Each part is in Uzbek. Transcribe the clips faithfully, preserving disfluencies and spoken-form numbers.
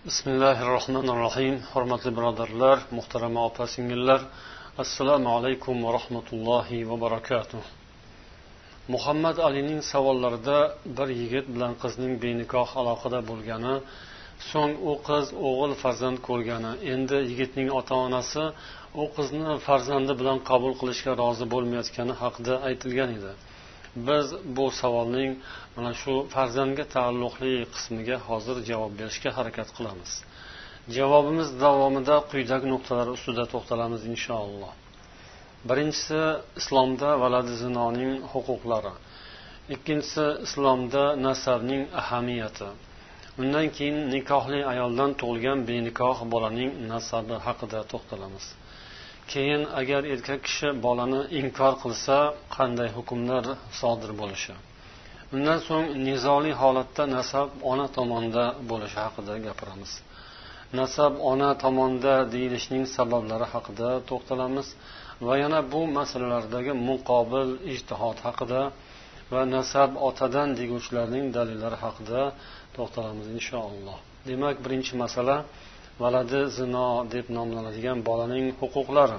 Bismillahirrohmanirrohim. Hurmatli birodarlar, muhtarama opa-singillar, assalomu alaykum va rahmatullohi va barakatuh. Muhammad Alining savollarida bir yigit bilan qizning benikoh aloqada bo'lgani, so'ng u qiz o'g'il farzand ko'rgani, endi yigitning ota-onasi u qizni farzandi bilan qabul qilishga rozi bo'lmayotgani haqida aytilgan edi. Biz bu savolning mana shu farzandga taalluqli qismiga hozir javob berishga harakat qilamiz. Javobimiz davomida quyidagi nuqtalar ustida to'xtalamiz inshaalloh. Birinchisi, islomda valadi zinoning huquqlari. Ikkinchisi, islomda nasabning ahamiyati. Undan keyin nikohli ayoldan tug'ilgan benikoh bolaning nasabi haqida to'xtalamiz. Keyin agar erkak kishi bolani inkor qilsa, qanday hukmlar sodir bo'lishi. Undan so'ng nizoli holatda nasab ona tomonda bo'lishi haqida gapiramiz. Nasab ona tomonda deyilishining sabablari haqida to'xtalamiz va yana bu masalalardagi muqobil ijtihod haqida va nasab otadan deguvchilarning dalillari haqida to'xtalamiz inshaalloh. Demak, birinchi masala valadi zino deb nomlanadigan bolaning huquqlari.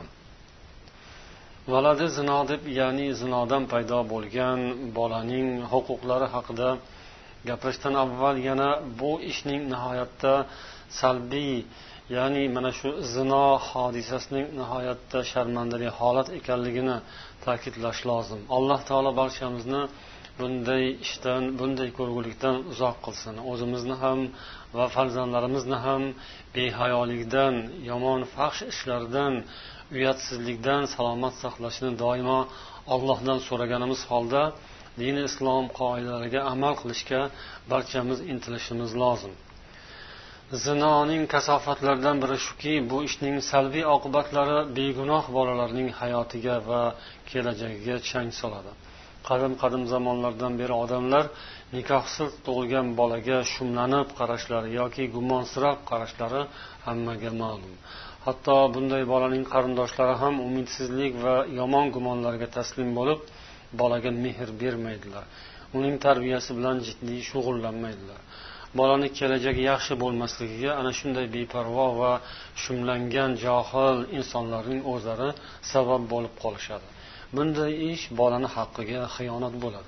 Valadi zino deb, ya'ni zinodan paydo bo'lgan bolaning huquqlari haqida gapirishdan avval yana bu ishning nihoyatda salbiy, ya'ni mana shu zino hodisasining nihoyatda sharmandali holat ekanligini ta'kidlash lozim. Alloh taolo barchamizni bunday ishdan, bunday ko'rgulikdan uzoq qilsin. O'zimizni ham va farzandlarimizni ham behayolikdan, yomon fahsh ishlardan, uyatsizlikdan salomat saqlashini doimo Allohdan so'raganimiz holda din islom qoidalariga amal qilishga barchamiz intilishimiz lozim. Zinoning kasofatlaridan biri shuki, bu ishning salbiy oqibatlari begunoh bolalarning hayotiga va kelajagiga chang soladi. Qadim-qadim zamonlardan beri odamlar nikohsiz tug'ilgan bolaga shumlanib qarashlari yoki gumonsirab qarashlari hammaga ma'lum. Hatto bunday bolaning qarindoshlari ham umidsizlik va yomon gumonlarga taslim bo'lib, bolaga mehr bermaydilar. Uning tarbiyasi bilan jiddiy shug'ullanmaydilar. Bolaning kelajagi yaxshi bo'lmasligiga ana shunday beparvo va shumlangan johil insonlarning o'zlari sabab bo'lib qolishadi. Bunday ish bolani haqqiga xiyonat bo'ladi.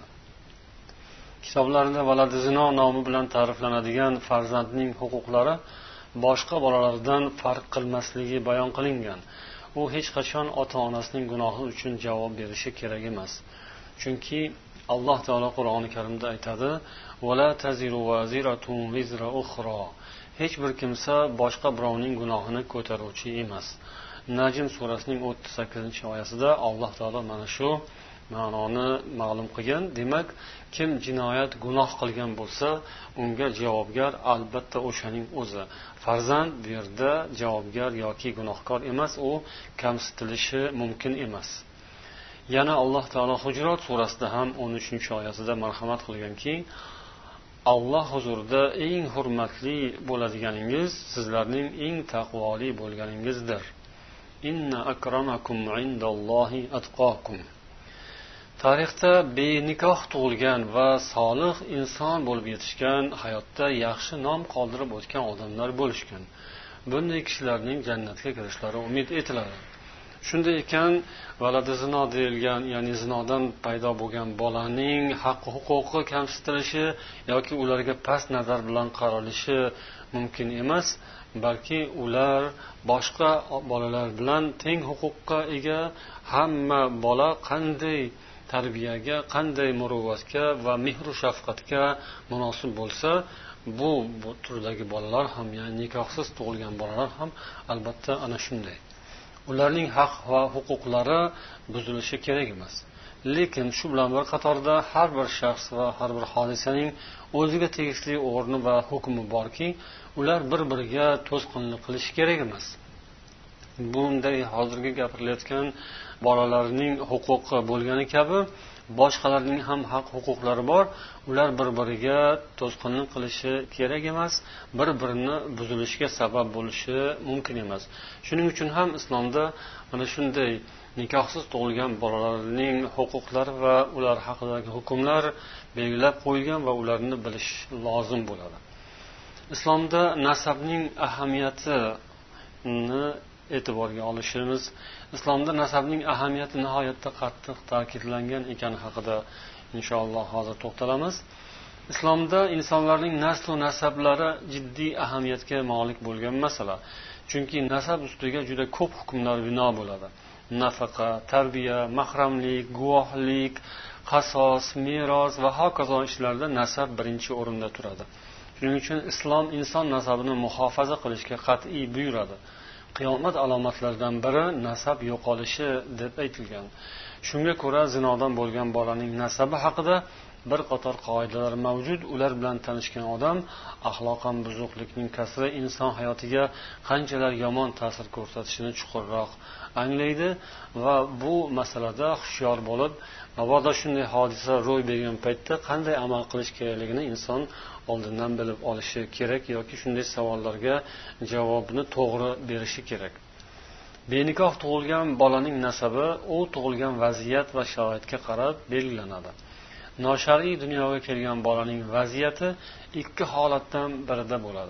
Kitoblarda valadi zino nomi bilan ta'riflanadigan farzandning huquqlari boshqa bolalardan farq qilmasligi bayon qilingan. U hech qachon ota-onasining gunohi uchun javob berishi kerak emas. Chunki Alloh taolo Qur'oni Karimda aytadi: "Va la taziru waziratun wizra ukhra." Hech bir kimsa boshqa birovning gunohini ko'taruvchi emas. Najm surasining o'ttiz sakkizinchi oyasida Alloh taolo mana shu ma'noni ma'lum qilgan. Demak, kim jinoyat gunoh qilgan bo'lsa, unga javobgar albatta o'shaning o'zi. Farzand bu yerda javobgar yoki gunohkor emas, u kamsitilishi mumkin emas. Yana Alloh taolo Hujrot surasida ham o'n uchinchi oyasida marhamat qilganki, Alloh huzurida eng hurmatli bo'ladiganingiz sizlarning eng taqvoli bo'lganingizdir. Inna akramakum indallohi atqakum. Tarixda benikoh tug'ilgan va solih inson bo'lib yetishgan, hayotda yaxshi nom qoldirib o'tgan odamlar bo'lishgan. Bunday kishilarning jannatga kirishlari umid etiladi. Shunday ekan, valadi zino deyilgan, ya'ni zinodan paydo bo'lgan bolaning haq-huquqi kamsitilishi yoki ularga past nazar bilan qaralishi mumkin emas, balki ular boshqa bolalar bilan teng huquqqa ega. Hamma bola qanday tarbiyaga, qanday muruvvatga va mehr shafqatga munosib bo'lsa, bu, bu turdagi bolalar ham, ya'ni nikohsiz tug'ilgan bolalar ham albatta ana shunday. Ularning haq va huquqlari buzilishi kerak emas. Lekin shu bilan bir qatorda har bir shaxs va har bir hodisaning o'ziga tegishli o'rni va hukmi borki, ular bir-biriga to'sqinlik qilish kerak emas. Bunday hozirgi gapirilayotgan bolalarning huquqi bo'lgani kabi boshqalarning ham haq huquqlari bor. Ular bir-biriga to'sqinlik qilishi kerak emas, bir-birini buzilishiga sabab bo'lishi mumkin emas. Shuning uchun ham islomda mana shunday nikohsiz tug'ilgan bolalarning huquqlari va ular haqidagi hukmlar belgilab qo'yilgan va ularni bilish lozim bo'ladi. islomda nasabning ahamiyatini e'tiborga olishimiz, islomda nasabning ahamiyati nihoyatda qattiq ta'kidlangan ekani haqida inshaalloh hozir to'xtalamiz. Islomda insonlarning nasl va nasablari jiddiy ahamiyatga molik bo'lgan masala. Chunki nasab ustiga juda ko'p hukmlar bino bo'ladi. Nafaqa, tarbiya, mahramlik, guvohlik, qasos, meros va hokazo ishlarda nasab birinchi o'rinda turadi. Shuning uchun islom inson nasabini muhofaza qilishga qat'iy buyuradi. Qiyomat alomatlaridan biri nasab yo'qolishi deb aytilgan. Shunga ko'ra zinodan bo'lgan bolaning nasabi haqida bir qator qoidalar mavjud. Ular bilan tanishgan odam axloqan buzuqlikning kasri inson hayotiga qanchalar yomon ta'sir ko'rsatishini chuqurroq anglaydi va bu masalada hushyor bo'lib, mabodo shunday hodisa ro'y bergan paytda qanday amal qilish kerakligini inson oldindan bilib olishi kerak yoki shunday savollarga javobni to'g'ri berishi kerak. Benikoh tug'ilgan bolaning nasabi u tug'ilgan vaziyat va sharoitga qarab belgilanadi. Noshar'iy dunyoga kelgan bolaning vaziyati ikki holatdan birida bo'ladi.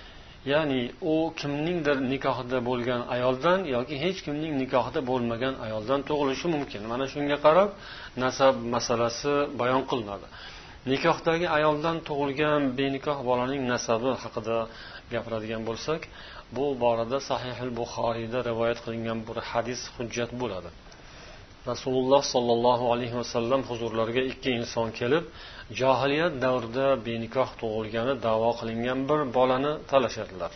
Ya'ni u kimningdir nikohida bo'lgan ayoldan yoki hech kimning nikohida bo'lmagan ayoldan tug'ilishi mumkin. Mana shunga qarab nasab masalasi bayon qilinadi. Nikohdagi ayoldan tug'ilgan benikoh bolaning nasabi haqida gapiradigan bo'lsak, bu borada Sahih al-Buxoriyda rivoyat qilingan bir hadis hujjat bo'ladi. Rasululloh sollallohu alayhi vasallam huzurlariga ikki inson kelib, jahiliyat davrida benikoh tug'ilgani da'vo qilingan bir bolani talashadilar.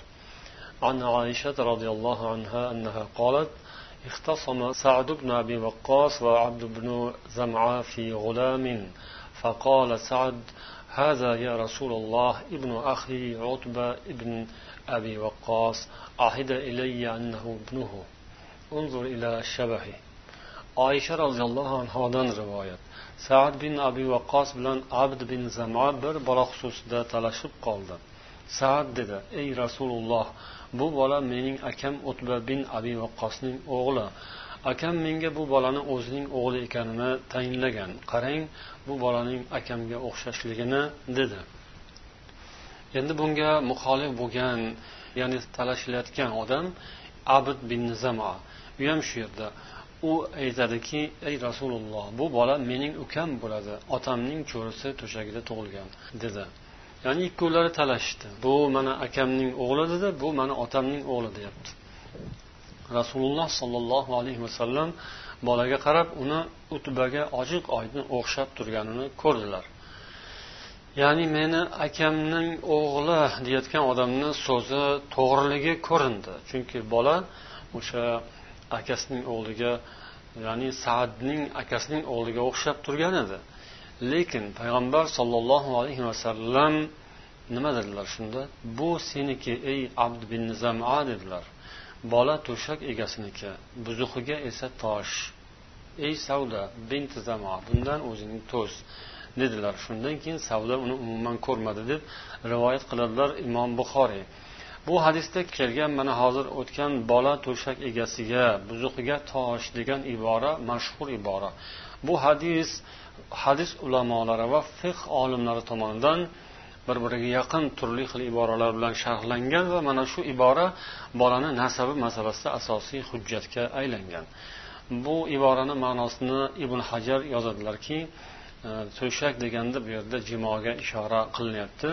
An Aisha radhiyallohu anha annaha qalat: "Ihtasama Sa'd ibn Abi Waqqas wa Abd ibn Zam'a fi ghulamin, faqala Sa'd: "Hadha ya Rasulullah ibn akhi Utba ibn Abi Waqqas, ahida ilayya annahu ibnuhu. Unzur ila shabahi." Oysha roziyallohu anhodan rivoyat. Sa'd bin Abi Waqqas bilan Abd bin Zam'a bir bola xususida talashib qoldi. Sa'd dedi: "Ey Rasululloh, bu bola mening akam Utba bin Abi Waqqasning o'g'li. Akam menga bu bolani o'zining o'g'li ekanini tayinlagan. Qarang, bu bolaning akamga o'xshashligini", dedi. Endi bunga muxolif bo'lgan, ya'ni talashilayotgan odam Abd bin Zam'a. U ham shu yerda u aytadiki: "Ey Rasululloh, bu bola mening ukam bo'ladi. Otamning cho'risi to'shagida tug'ilgan", dedi. Ya'ni ikkovlari talashdi. Bu mana akamning o'g'li dedi, bu mana otamning o'g'li deyapti. Rasululloh sollallohu alayhi vasallam bolaga qarab uni Utbaga ochiq-oydin o'xshab turganini ko'rdilar. Ya'ni meni akamning o'g'li deyotgan odamning so'zi to'g'riligi ko'rindi. Chunki bola o'sha akasining o'g'liga, ya'ni Sa'dning akasining o'g'liga o'xshab turgan edi. Lekin payg'ambar sollallohu alayhi vasallam nima dedilar shunda? "Bu seniki ey Abd bin Zam'a", dedilar. "Bola to'shak egasiniki, buzuqiga esa tosh. Ey Savda bint Zam'a, bundan o'zing to's", dedilar. Shundan keyin Savda uni umuman ko'rmadi deb rivoyat qiladilar Imom Buxoriy. Bu hadisda kelgan mana hozir o'tgan bola to'shak egasiga, buzuqiga tosh degan ibora mashhur ibora. Bu hadis hadis ulamolari va fiqh olimlari tomonidan bir-biriga yaqin turli xil iboralar bilan sharhlangan va mana shu ibora bolani nasabi masalasida asosiy hujjatga aylangan. Bu iborani ma'nosini Ibn Hajar yozadilarki, to'shak deganda bu yerda jimoga ishora qilinyapti.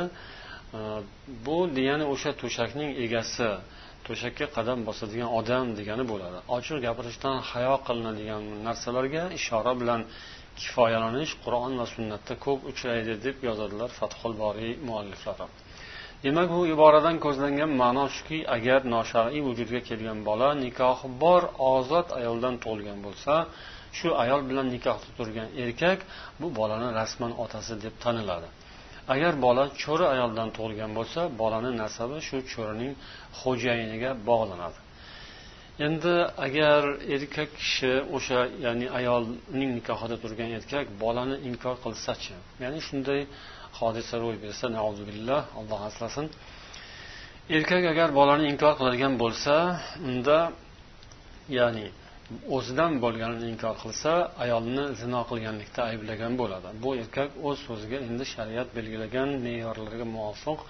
Bu degani o'sha to'shakning egasi, to'shakka qadam bosadigan odam degani bo'ladi. Ochiq gapirishdan hayo qilinadigan narsalarga ishora bilan kifoyalanish Qur'on va sunnatda ko'p uchraydi deb yozadilar Fathul Boriy mualliflari. Demak, bu iboradan ko'zlangan ma'no shuki, agar noshar'iy vujudga kelgan bola nikohi bor ozod ayoldan tug'ilgan bo'lsa, shu ayol bilan nikohda turgan erkak bu bolani rasman otasi deb taniladi. Agar bola cho'ri ayoldan tug'ilgan bo'lsa, bolaning nasabi shu cho'rining xo'jayiniga bog'lanadi. Endi agar erkak kishi o'sha, ya'ni ayolning nikohida turgan erkak bolani inkor qilsa-chi, ya'ni shunday hodisa ro'y bersa, na'uzubillah, Alloh asrasin. Erkak agar bolani inkor qiladigan bo'lsa, unda ya'ni o'zidan bo'lganini inkor qilsa, ayolni zino qilganlikda ayblagan bo'ladi. Bu erkak o'z so'ziga endi shariat belgilagan me'yorlarga muvofiq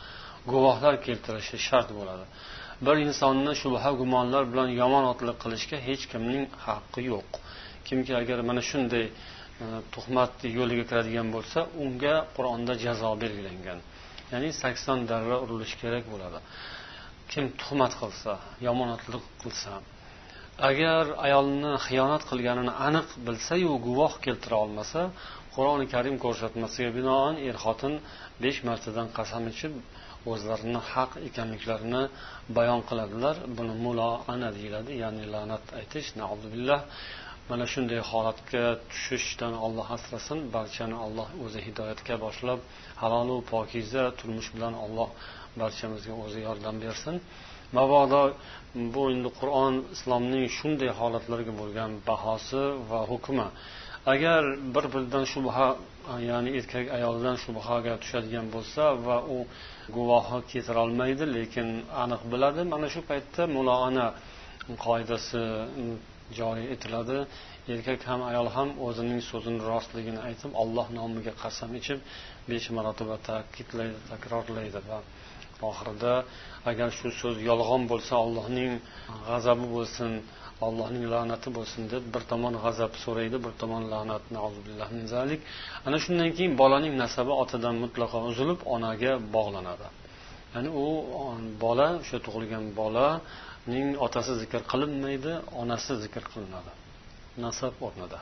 guvohlar keltirishi shart bo'ladi. Bir insonni shubha gumonlar bilan yomonotlik qilishga hech kimning haqqi yo'q. Kimki agar mana shunday tuhmat yo'liga kiradigan bo'lsa, unga Qur'onda jazo belgilangan. Ya'ni sakson darra urilish kerak bo'ladi. Kim tuhmat qilsa, yomonotlik qilsa, agar ayolni xiyonat qilganini aniq bilsa-yu guvoh keltira olmasa, Qur'oni Karim ko'rsatmasiga binoan er-xotin besh martadan qasam ichib o'zlarini haq ekanliklarini bayon qiladilar. Buni muloana deyiladi, ya'ni la'nat aytish, na'uzubillah. Mana shunday holatga tushishdan Alloh asrasin. Barchani Alloh o'zi hidoyatga boshlab, halol va pokiza turmush bilan Alloh barchamizga o'zi yordam bersin. Mabodo bu endi Qur'on islomning shunday holatlarga bo'lgan bahosi va hukmi. Agar bir-biridan shubha, ya'ni erkak ayoldan shubhaga tushadigan bo'lsa va u guvohi keltira olmaydi, lekin aniq biladi, mana shu paytda muloana qoidasi joriy etiladi. Erkak ham ayol ham o'zining so'zini rostligini aytib, Alloh nomiga qasam ichib besh marotaba ta'kidlaydi, takrorlaydi va oxirida agar shu so'z yolg'on bo'lsa, Allohning g'azabi bo'lsin, Allohning la'nati bo'lsin deb bir tomon g'azab so'raydi, bir tomon la'nat, na'uzubillah min zalik. Ana shundan keyin bolaning nasabi otadan mutlaqo uzilib, onaga bog'lanadi. Ya'ni u bola, o'sha tug'ilgan bolaning otasi zikr qilinmaydi, onasi zikr qilinadi nasab o'rnida.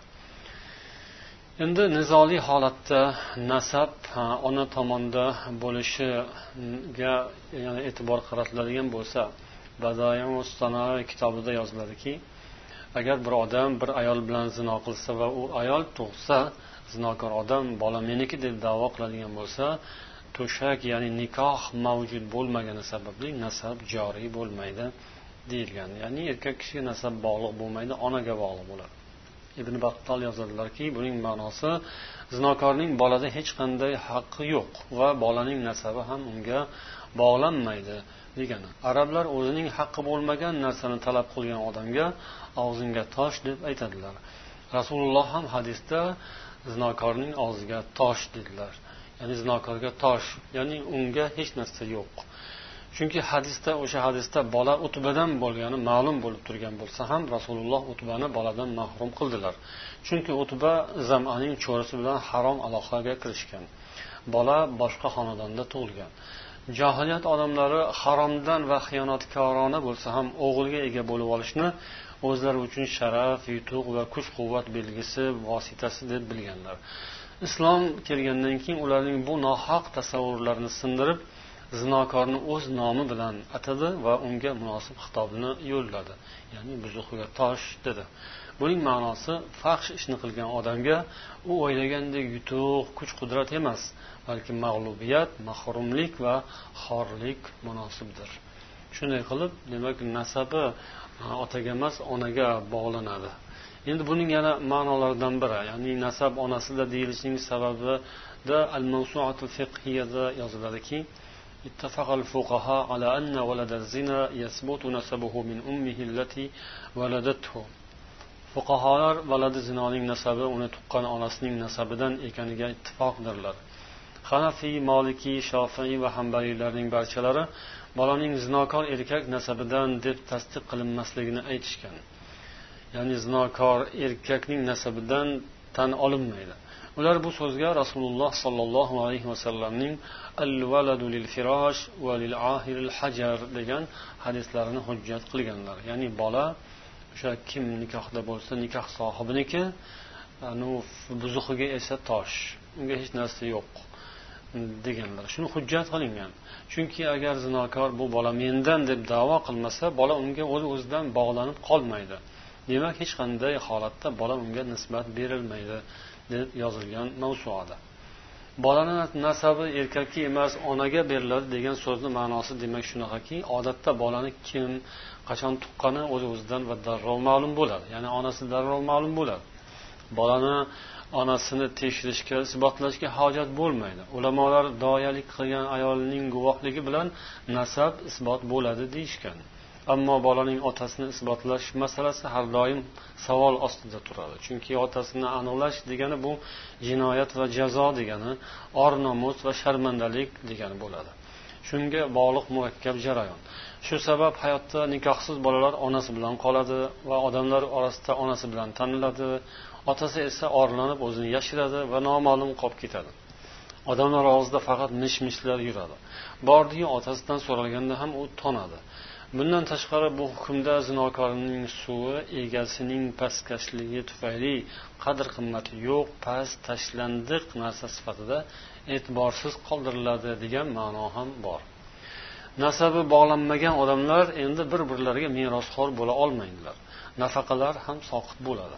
Endi nizoli holatda nasab ona tomonda bo'lishiga yana e'tibor qaratiladigan bo'lsa, Badayan Ustana kitobida yoziladiki, agar bir odam bir ayol bilan zino qilsa va u ayol tug'sa, zinokor odam bola meniki deb da'vo qiladigan bo'lsa, to'shak, ya'ni nikoh mavjud bo'lmagani sababli nasab joriy bo'lmaydi deyilgan. Ya'ni erkak kishiga nasab bog'liq bo'lmaydi, onaga bog'liq bo'ladi. Ibn Battol yozadilarki, buning ma'nosi zinokorning bolada hech qanday haqqi yo'q va bolaning nasabi ham unga bog'lanmaydi degani. Arablar o'zining haqqi bo'lmagan narsani talab qilgan odamga og'zingga tosh deb aytadilar. Rasululloh ham hadisda zinokorning og'ziga tosh dedilar. Ya'ni zinokorga tosh, ya'ni unga hech narsa yo'q. Chunki hadisda, o'sha hadisda bola Utbadan bo'lgani ma'lum bo'lib turgan bo'lsa ham Rasululloh Utbani boladan mahrum qildilar. Chunki Utba Zam'aning cho'risi bilan harom aloqaga kirishgan. Bola boshqa xonadonda tug'ilgan. Jahiliyat odamlari haromdan va xiyonatkorona bo'lsa ham o'g'ilga ega bo'lib olishni o'zlari uchun sharaf, yutuq va kuch-quvvat belgisi, vositasi deb bilganlar. Islom kelgandan keyin ularning bu nohaq tasavvurlarini sindirib, zinokorni o'z nomi bilan atadi va unga munosib xitobni yo'lladi. Ya'ni buzuqiga tosh dedi. Buning ma'nosi fahsh ishni qilgan odamga u o'ylagandek yutuq, kuch-qudrat emas, balki mag'lubiyat, mahrumlik va xorlik munosibdir. Shunday qilib, demak, nasabi otaga emas, onaga bog'lanadi. Endi buning yana ma'nolaridan biri, ya'ni nasab onasida deyilishining sababida al-Mawsu'atul fiqhiyada yoziladiki, اتفق الفقهاء على أن ولد الزنا يثبت نسبه من أمه التي ولدته. Fuqaholar valadi zinoning nasabi uni tuqqan onasining nasabidan ekaniga ittifoqdirlar. Hanafi, Maliki, Shofiy va Hanbaliylarning barchalari bolaning zinokor erkak nasabidan deb tasdiq qilinmasligini aytishgan. Ya'ni zinokor erkakning nasabidan tan olinmaydi. Ular bu so'zga Rasululloh sallallohu alayhi vasallamning al-waladu lil-firash va lil-ahir al-hajar degan hadislarini hujjat qilganlar. Ya'ni bola o'sha kim nikohda bo'lsa, nikoh sohibiniki, anu buzuqiga esa tosh, unga hech narsa yo'q deganlar. Shuni hujjat qilingan. Chunki agar zinokor bu bola mendan deb da'vo qilmasa, bola unga o'z-o'zidan bog'lanib qolmaydi. Demak, hech qanday holatda bola unga nisbat berilmaydi deb yozilgan mavzuada. Bolaning nasabi erkakka emas, onaga beriladi degan so'zning ma'nosi demak shunaqaki, odatda bolani kim, qachon tuqqani o'z-o'zidan va darrov ma'lum bo'ladi. Ya'ni onasi darrov ma'lum bo'ladi. Bolani onasini tekshirishga, isbotlashga hojat bo'lmaydi. Ulamolar doyalik qilgan ayolning guvohligi bilan nasab isbot bo'ladi deyishgan. Ammo bolaning otasini isbotlash masalasi har doim savol ostida turadi. Chunki otasini aniqlash degani bu jinoyat va jazo degani, or-nomus va sharmandalik degani bo'ladi. shunga bog'liq murakkab jarayon. Shu sabab hayotda nikohsiz bolalar onasi bilan qoladi va odamlar orasida onasi bilan taniladi, otasi esa orlanib o'zini yashiradi va noma'lum qolib ketadi. Odamlar og'zida faqat mish-mishlar yuradi. Bordiyu otasidan so'ralganda ham u tonadi. Bundan tashqari bu hukmda zinokorning suvi egasining pastkashligi tufayli qadr-qimmati yo'q, past, tashlandiq narsa sifatida e'tiborsiz qoldiriladi degan ma'no ham bor. Nasabi bog'lanmagan odamlar endi bir-birlariga merosxo'r bo'la olmaydilar. Nafaqalar ham soqit bo'ladi.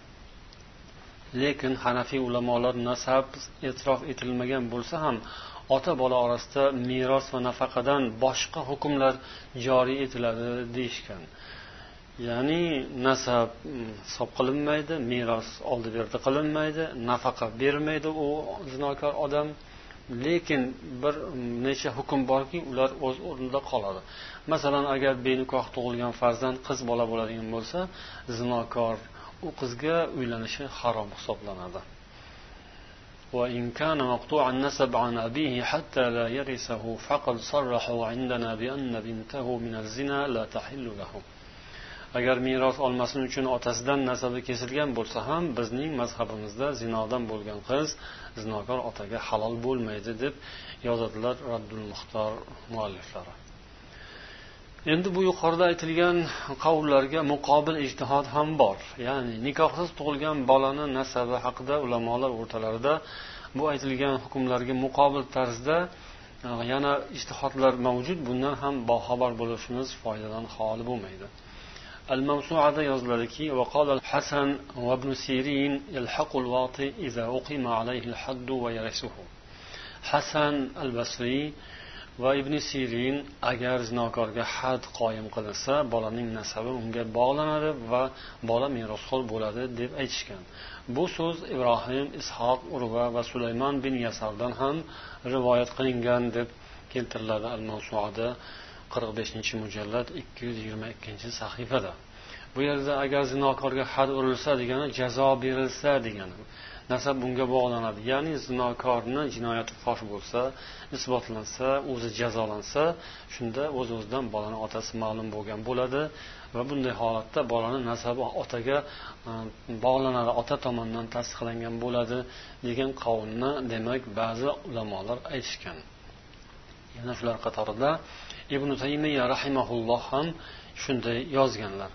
Lekin Hanafiy ulamolar nasab e'tirof etilmagan bo'lsa ham ota bola orasida meros va nafaqadan boshqa hukmlar joriy etiladi deyishgan. Ya'ni nasab hisob qilinmaydi, meros oldi-berdi qilinmaydi, nafaqa bermaydi u zinokor odam. Lekin bir necha hukm borki, ular o'z o'rnida qoladi. Masalan, agar benikoh tug'ilgan farzand qiz bola bo'ladigan bo'lsa, zinokor u qizga uylanishi harom hisoblanadi. Va in kana maqtu'an nasab an abihi hatta la yarisahu faqad sarrahu indana bi anna bintahu min az-zina la tahillu lahu. Agar meros olmasin uchun otasidan nasabi kesilgan bo'lsa ham bizning mazhabimizda zinodan bo'lgan qiz zinokor otaga halol bo'lmaydi deb yozadilar Raddul Muxtor mualliflari. Endi bu yuqorida aytilgan qavullarga muqobil ijtihod ham bor. Ya'ni nikohsiz tug'ilgan bolani nasabi haqida ulamolar o'rtalarida bu aytilgan hukmlarga muqobil tarzda yana ijtihodlar mavjud. Bundan ham boxabar bo'lishimiz foydadan xoli bo'lmaydi. Al-Mawsu'ada yoziladiki: "Va qala al-Hasan va ibn Sirin yalhaqu al-wati idza uqima alayhi al-hadd wa yarisuhu." Hasan al-Basri va ibn Sirin agar zinokorga had qoyim qilinsa, bolaning nasabi unga bog'lanadi va bola merosxo'r bo'ladi deb aytishgan. Bu so'z Ibrohim, Ishoq, Urva va Sulaymon bin Yasardan ham rivoyat qilingan deb keltiriladi Al-Mawsu'ada qirq beshinchi mujallad ikki yuz yigirma ikkinchi sahifada. Bu yerda agar zinokorga had urilsa degani jazo berilsa degani. Nasab bunga bog'lanadi. Ya'ni zinokorning jinoyati fosh bo'lsa, isbotlansa, o'zi jazolansa, shunda o'z-o'zidan bolaning otasi ma'lum bo'lgan bo'ladi va bunday holatda bolaning nasabi otaga bog'lanadi, ota tomonidan tasdiqlangan bo'ladi degan qavlni demak ba'zi ulamolar aytishgan. Yana shular qatorida Ibn Taymiyya rahimahulloh ham shunday yozganlar.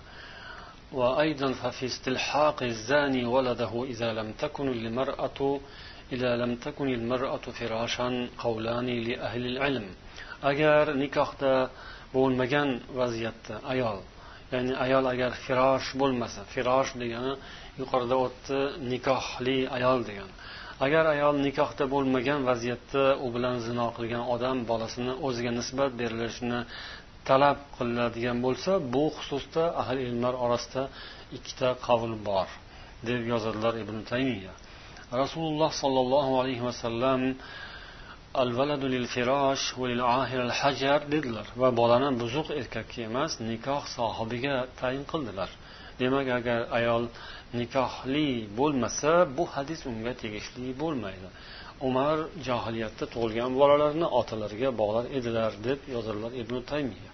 وأيضا ففي استلحاق الزاني ولده إذا لم تكن المرأة إذا لم تكن المرأة فراشا قولان لأهل العلم. agar nikohda bo'lmagan vaziyatda ayol, ya'ni ayol agar firosh bo'lmasa, firosh degani yuqorida o'tdi nikohli ayol degan. Agar ayol nikohda bo'lmagan vaziyatda u bilan zino qilgan odam bolasini o'ziga nisbat berilishini talab qiladigan bo'lsa, bu xususda ahli ilmlar orasida ikkita qavl bor deb yozadilar Ibn Taymiyya. Rasululloh sallallohu alayhi vasallam al-valadu lil-firash va lil-ahir al-hajar dedilar va bolani buzuq erkakka emas, nikoh sohibiga tayin qildilar. Demak, agar ayol nikohli bo'lmasa, bu hadis unga tegishli bo'lmaydi. Umar jahiliyatda tug'ilgan bolalarni otalariga bog'lar edilar deb yozadilar Ibn Taymiyya.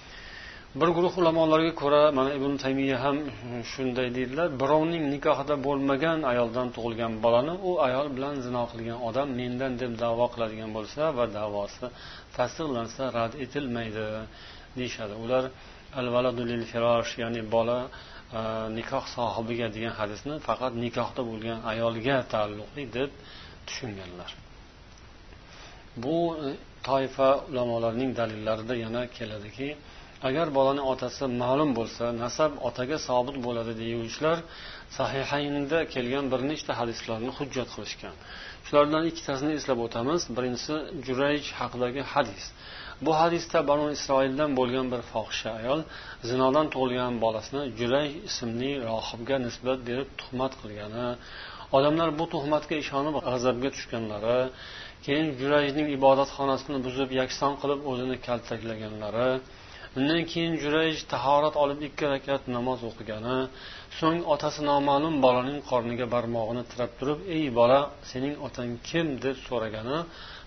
Bir guruh ulamolarga ko'ra, mana Ibn Taymiyya ham shunday deydilar, birovning nikohida bo'lmagan ayoldan tug'ilgan bolani u ayol bilan zino qilgan odam mendan deb da'vo qiladigan bo'lsa va da'vosi tasdiqlansa rad etilmaydi deyshadi. Ular al-valadu lil-firosh, ya'ni bola nikoh sohibiga degan hadisni faqat nikohda bo'lgan ayolga taalluqli deb tushunganlar. Bu toifa ulamolarning dalillarida yana keladiki, agar bolaning otasi ma'lum bo'lsa, nasab otaga sobit bo'ladi deyuvchilar Sahihaynda kelgan bir nechta hadislarni hujjat qilishgan. Shulardan ikkitasini eslab o'tamiz. Birinchisi Jurayj haqidagi hadis. Bu hadisda Banu Isroildan bo'lgan bir fohisha ayol zinodan tug'ilgan bolasini Jurayj ismli rohibga nisbat berib tuhmat qilgani, odamlar bu tuhmatga ishonib g'azabga tushganlari, keyin Jurayjning ibodatxonasini buzib yakson qilib o'zini kaltaklaganlari, undan keyin Jurayj tahorat olib ikki rakat namoz o'qigani, so'ng otasi noma'lum bolaning qorniga barmog'ini tirab turib, "Ey bola, sening otang kim?" deb so'ragani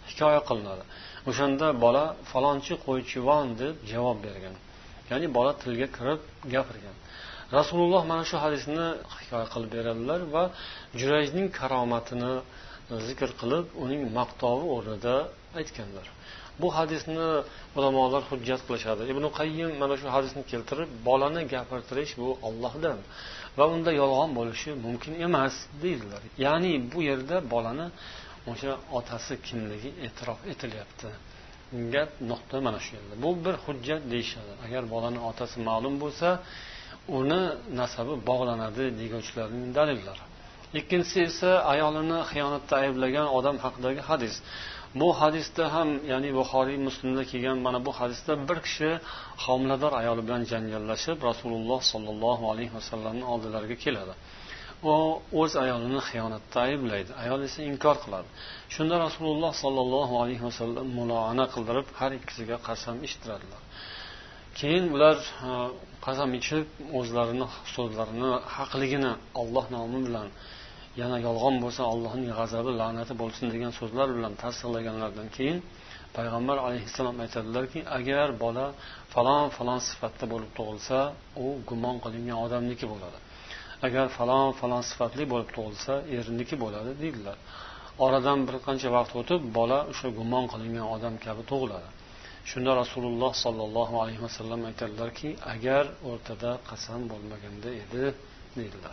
hikoya qilinadi. O'shanda bola falonchi qo'ychivon deb javob bergan. Ya'ni bola tilga kirib gapirgan. Rasululloh mana shu hadisni hikoya qilib beradilar va Jurayjning karomatini zikr qilib, uning maqtovi o'rnida aytganlar. Bu hadisni ulamolar hujjat qilishadi. Ibn Qayyim mana shu hadisni keltirib, bolani gapirtirish bu Allohdan va unda yolg'on bo'lishi mumkin emas deydilar. Ya'ni bu yerda bolani o'sha otasi kimligi e'tirof etilyapti. Gap nuqta mana shu yerda. Bu bir hujjat deyshadi. Agar bolani otasi ma'lum bo'lsa, uni nasabi bog'lanadi degovchilarning dalillari. Ikkinchisi esa ayolini xiyonatda ayblagan odam haqidagi hadis. Bu hadisda ham, ya'ni Buxoriy, Muslimda kelgan mana bu hadisda bir kishi homilador ayoli bilan janjallashib, Rasululloh sollallohu alayhi vasallamning oldilariga keladi. U o'z ayolini xiyonatda ayblaydi. Ayol esa inkor qiladi. Shunda Rasululloh sollallohu alayhi vasallam muloana qildirib, har ikkisiga qasam ichtiradilar. Keyin ular qasam ichib, o'zlarini so'zlarini haqligini Alloh nomi bilan, yana yolg'on bo'lsa Allohning g'azabi, la'nati bo'lsin degan so'zlar bilan tasdiqlaganlardan keyin payg'ambar alayhissalom aytadilarki, agar bola falon falon sifatda bo'lib tug'ilsa, u gumon qilingan odamniki bo'ladi. Agar falon falon sifatli bo'lib tug'ilsa, erniki bo'ladi deydilar. Oradan bir qancha vaqt o'tib, bola o'sha gumon qilingan odam kabi tug'iladi. Shunda Rasululloh sollallohu alayhi vasallam aytadilarki, agar o'rtada qasam bo'lmaganda edi deydilar.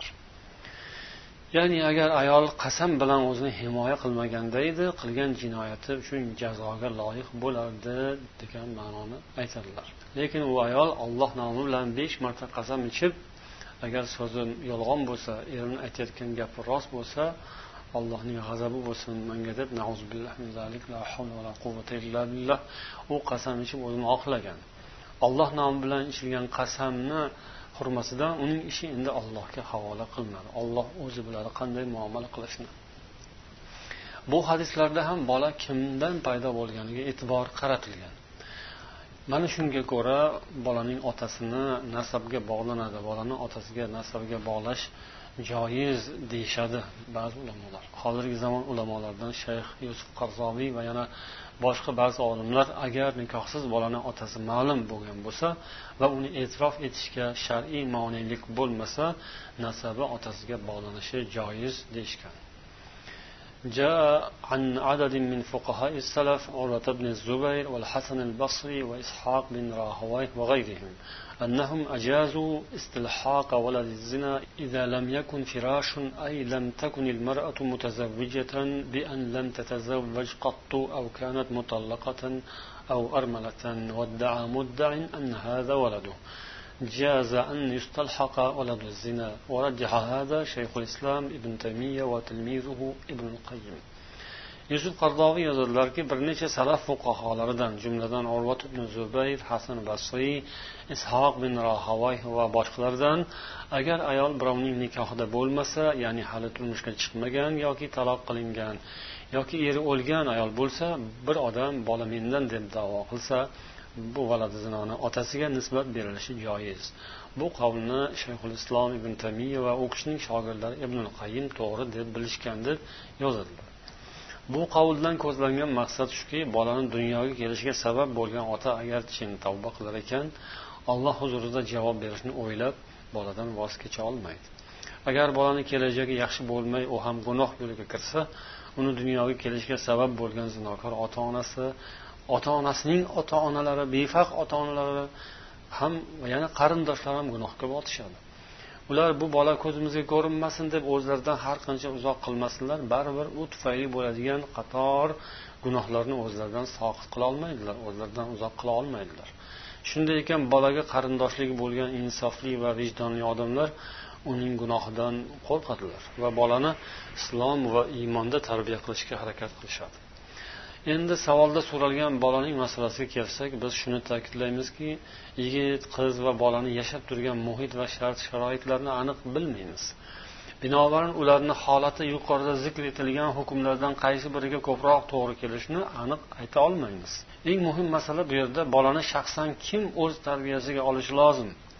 Ya'ni agar ayol qasam bilan o'zini himoya qilmaganda edi, qilgan jinoyati uchun jazoga loyiq bo'lardi degan ma'noni aytadilar. Lekin u ayol Alloh nomi bilan besh marta qasam ichib, agar so'zi yolg'on bo'lsa, erining aytayotgan gapi rost bo'lsa, Allohning g'azabi bo'lsin menga deb, nauzubillahi min zalik, la havla va la quvvata illa billah, u qasam ichib o'zini oqlagan. Alloh nomi bilan ichilgan qasamni hurmasidan uning ishi endi Allohga havola qilinadi. Alloh o'zi biladi qanday muomala qilishni. Bu hadislarda ham bola kimdan paydo bo'lganiga e'tibor qaratilgan. Mana shunga ko'ra bolaning otasini nasabga bog'lanadi. Bolani otasiga nasabga bog'lash joiz deyshadi ba'zi ulamolar. Hozirgi zamon ulamolaridan Shayx Yusuf Qarzoviy va yana boshqa ba'zi olimlar agar nikohsiz bolaning otasi ma'lum bo'lgan bo'lsa va uni e'tirof etishga shar'iy monelik bo'lmasa, nasabi otasiga bog'lanishi joiz deyshgan. جاء عن عدد من فقهاء السلف عروة بن الزبير والحسن البصري وإسحاق بن راهويه وغيرهم أنهم أجازوا استلحاق ولد الزنا إذا لم يكن فراش أي لم تكن المرأة متزوجة بأن لم تتزوج قط أو كانت مطلقة أو أرملة وادعى مدع أن هذا ولده جاز أن يستلحق ولد الزنا ورجح هذا شيخ الإسلام ابن تيمية وتلميذه ابن القيم. Yusuf Qardoviy yozadilarki, bir necha salaf fuqaholaridan, jumladan Urvat ibn Zubayr, Hasan Basriy, Ishoq bin Rahovoy va boshqalardan, agar ayol birovning nikohida bo'lmasa, ya'ni hali turmushga chiqmagan yoki taloq qilingan yoki eri o'lgan ayol bo'lsa, bir odam bola mendan deb da'vo qilsa, bu valadi zinoni otasiga nisbat berilishi joiz. Bu qavlni Shayxul Islom ibn Taymiya va u kishining shogirdlari Ibn Qayyim to'g'ri deb bilishgan deb yozadilar. Bu qavldan ko'zlangan maqsad shuki, bolani dunyoga kelishiga sabab bo'lgan ota agar chin tavba qilar ekan, Alloh huzurida javob berishni o'ylab, boladan voz kecha olmaydi. Agar bolani kelajagi yaxshi bo'lmay, u ham gunoh yo'liga kirsa, uni dunyoga kelishiga sabab bo'lgan zinokor ota-onasi, ota-onasining ota-onalari, befaq ota-onalari ham va yana qarindoshlar ham gunohga botishadi. Ular bu bola ko'zimizga ko'rinmasin deb o'zlaridan har qancha uzoq qilmasinlar, baribir u tufayli bo'ladigan qator gunohlarni o'zlaridan soqit qila olmaydilar, o'zlaridan uzoq qila olmaydilar. Shunday ekan, bolaga qarindoshligi bo'lgan insofli va vijdonli odamlar uning gunohidan qo'rqadilar va bolani islom va iymonda tarbiya qilishga harakat qilishadi. Endi savolda so'ralgan bolaning masalasiga kelsak, biz shuni ta'kidlaymizki, yigit, qiz va bolani yashab turgan muhit va shart-sharoitlarni aniq bilmaymiz. Binobarin ularni holati yuqorida zikr etilgan hukmlardan qaysi biriga ko'proq to'g'ri kelishini aniq ayta olmaymiz. Eng muhim masala bu yerda bolani shaxsan kim o'z tarbiyasiga olishi lozim.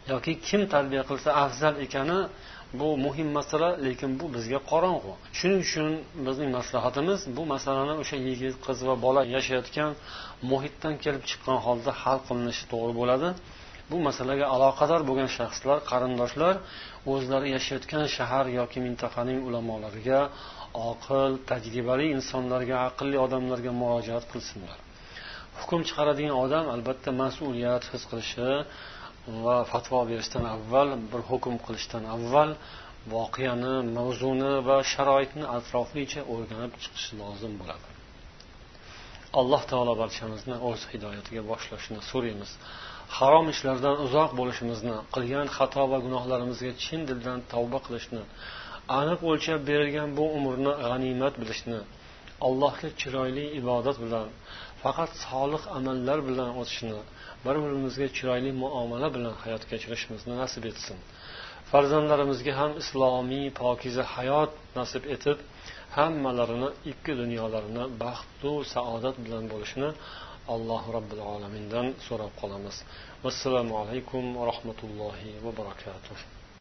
yoki kim tarbiya qilsa afzal ekani bu muhim masala, lekin bu bizga qorong'u. Shuning uchun bizning maslahatimiz bu masalani o'sha yigit, qiz va bola yashayotgan muhitdan kelib chiqqan holda hal qilinishi to'g'ri bo'ladi. Bu masalaga aloqador bo'lgan shaxslar, qarindoshlar o'zlari yashayotgan shahar yoki mintaqaning ulamolariga, oqil, tajribali insonlarga, aqlli odamlarga murojaat qilsinlar. Hukm chiqaradigan odam albatta mas'uliyat his qilishi va fatvo berishdan avval, bir hukm qilishdan avval voqeani, mavzuni va sharoitni atroflicha o'rganib chiqishi lozim bo'ladi. Alloh taolo barchamizni o'z hidoyatiga boshlashini so'raymiz. Harom ishlardan uzoq bo'lishimizni, qilgan xato va gunohlarimizga chin dildan tavba qilishni, aniq o'lchab berilgan bu umrni g'animat bilishni, Allohga chiroyli ibodat bilan, faqat solih amallar bilan o'tishni, bir-birimizga chiroyli muomala bilan hayot kechirishimizni nasib etsin. Farzandlarimizga ham islomiy pokiza hayot nasib etib, hammalarini ikki dunyolarini baxt va saodat bilan bo'lishini Alloh Robbil Alamindan so'rab qolamiz. Assalomu alaykum va rahmatullohi va barakatuh.